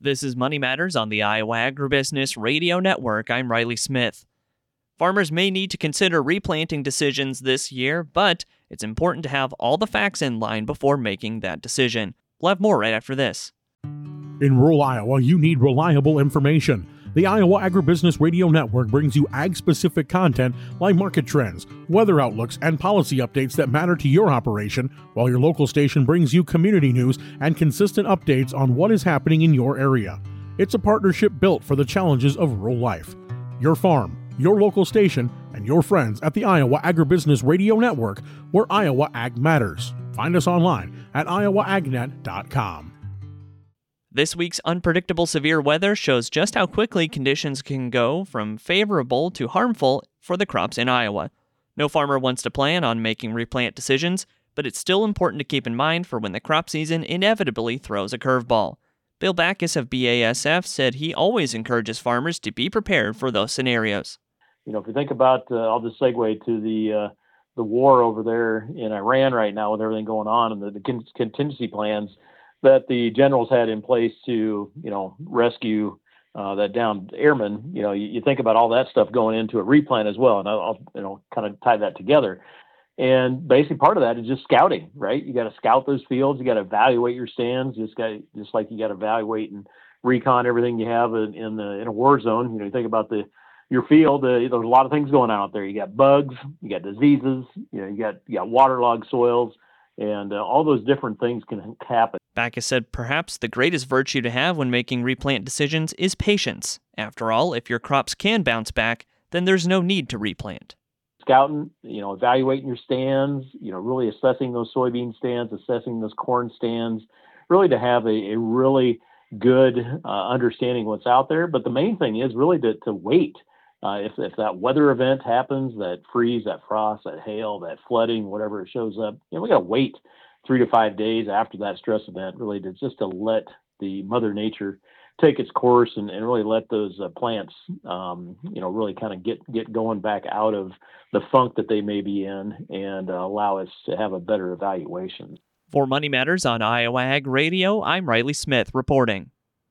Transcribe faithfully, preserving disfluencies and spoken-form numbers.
This is Money Matters on the Iowa Agribusiness Radio Network. I'm Riley Smith. Farmers may need to consider replanting decisions this year, but it's important to have all the facts in line before making that decision. We'll have more right after this. In rural Iowa, you need reliable information. The Iowa Agribusiness Radio Network brings you ag-specific content like market trends, weather outlooks, and policy updates that matter to your operation, while your local station brings you community news and consistent updates on what is happening in your area. It's a partnership built for the challenges of rural life. Your farm, your local station, and your friends at the Iowa Agribusiness Radio Network, where Iowa Ag matters. Find us online at iowa agnet dot com. This week's unpredictable severe weather shows just how quickly conditions can go from favorable to harmful for the crops in Iowa. No farmer wants to plan on making replant decisions, but it's still important to keep in mind for when the crop season inevitably throws a curveball. Bill Backus of B A S F said he always encourages farmers to be prepared for those scenarios. You know, if you think about, uh, I'll just segue to the uh, the war over there in Iran right now with everything going on and the, the con- contingency plans that the generals had in place to, you know, rescue uh, that downed airman. You know, you, you think about all that stuff going into a replant as well, and I'll, I'll you know kind of tie that together. And basically, part of that is just scouting, right? You got to scout those fields, you got to evaluate your stands, just got just like you got to evaluate and recon everything you have in, in the in a war zone. You know, you think about the your field. Uh, there's a lot of things going on out there. You got bugs, you got diseases, you know, you got you got waterlogged soils, and uh, all those different things can happen. Backus said perhaps the greatest virtue to have when making replant decisions is patience. After all, if your crops can bounce back, then there's no need to replant. Scouting, you know, evaluating your stands, you know, really assessing those soybean stands, assessing those corn stands, really to have a, a really good uh, understanding of what's out there. But the main thing is really to, to wait. Uh, if, if that weather event happens, that freeze, that frost, that hail, that flooding, whatever it shows up, you know, we got to wait three to five days after that stress event, really to just to let the Mother Nature take its course and, and really let those uh, plants, um, you know, really kind of get, get going back out of the funk that they may be in and uh, allow us to have a better evaluation. For Money Matters on Iowa Ag Radio, I'm Riley Smith reporting.